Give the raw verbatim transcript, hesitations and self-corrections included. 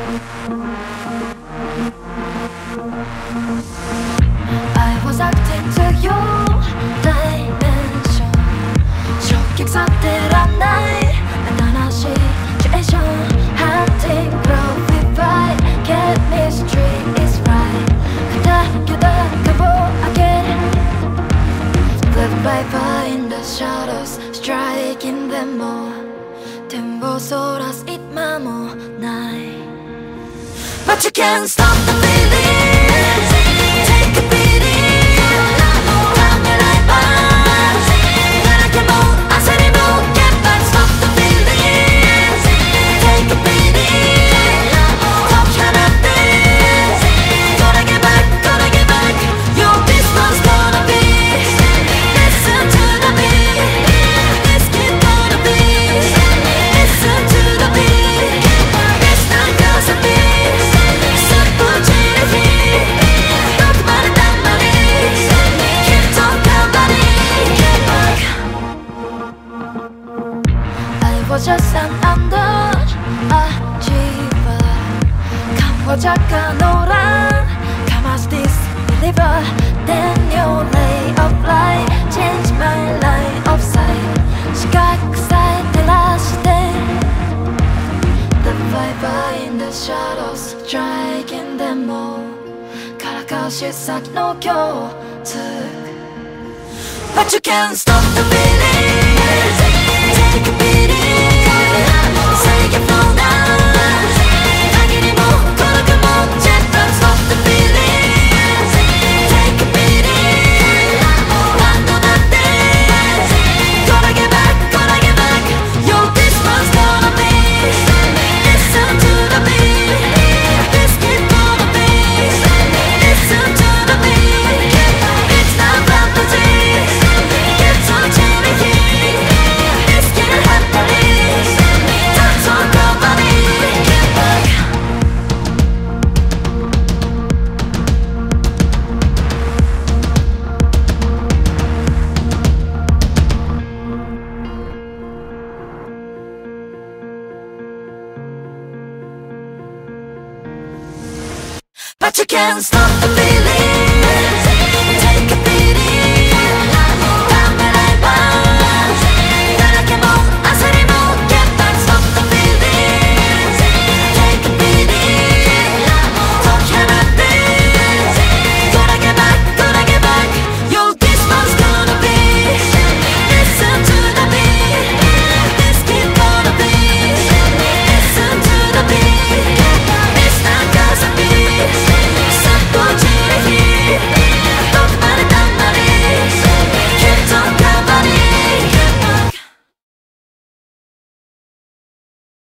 I was acting to your dimension. 쉽게 sattelannai 안단한 situation. Hunting, glorify. Chemistry is right. 그다 그다 again. Live by fire in the shadows, striking them all. Tempo soras it mamo night. But you can't stop the feeling. Take a beating. Stop the feeling. Take a beating. Gonna get back, gonna get back. Your response gonna be. Listen to the beat. This kid gonna be. Listen to the beat. It's not cause of me. Super genie. Don't mind that money. Keep talking about it. Get back. I was just an underachiever. 강화작가 노란 가마스 disbeliever. Then your lay of light changed my line of sight. 시각 사이 tellasite. The viper in the shadows striking them all. 가라가시 싹 녹여득. But you can't stop the feeling. Take a beating. Say it flow now. 당연히 못 걸어 come on. Don't stop the feeling. Take a beating. 난도 안 돼. Gonna get back, gonna get back. Your response gonna be. Listen to the beat. This kid gonna be. Listen to the beat. It's not fantasy. Get to Jimmy King. This kid happening. Don't talk about it. Get back. But you can't stop the feeling.